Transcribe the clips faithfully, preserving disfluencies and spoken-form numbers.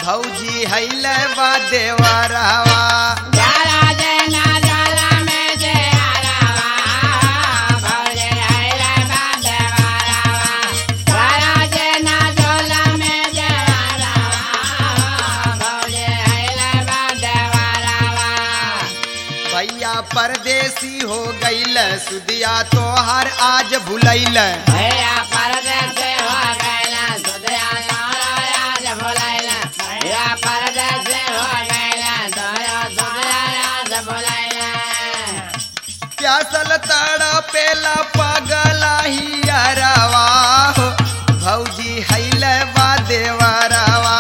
भौजी हैल बा देवरवा भैया परदेसी हो गईल सुदिया तोहर आज भुलैल भैया परदेसी हो गईल सुदिया तोहर आज भुलैल भैया परदेसी हो गईल सुदिया आज भुलैल प्यासल तड़पेला पगला हियरवा हो भौजी हैल बा देवरवा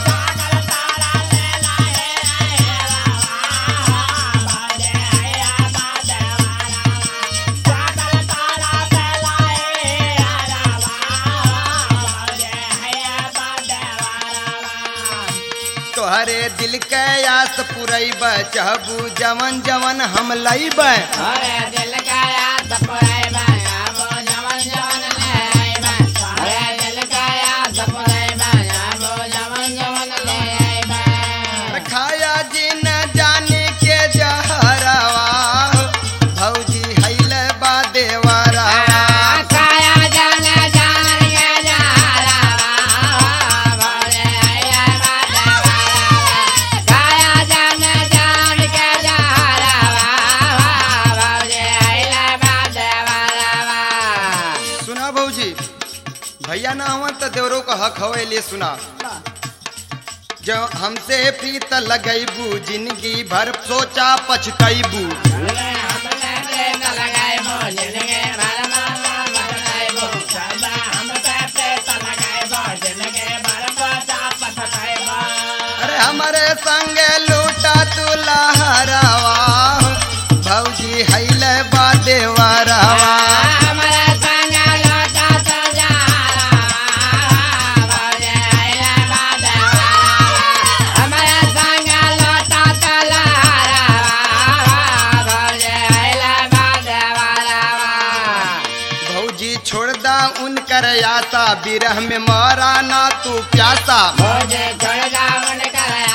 तोहरे दिल के आस पुरैब चहबू जवन जवन हम लैब अरे दिल का आस पुरैब अब जवन जवन लैब अरे दिल का आस पुरैब अब जवन जवन लैब खाया जिन जाने के जहरवा भौजी हैल बा देवरवा भैया ना हुआ तो देवरों का हक हो लिए सुना जो हमसे प्रीत लगैबू जिंदगी भर सोचा पछतैबू अरे हमारे संग लूटा तू लहरवा भौजी हैल बा देवरवा उनकर आशा बिरह में मरा ना तू प्यासा मुझे छोड़ जा उनकर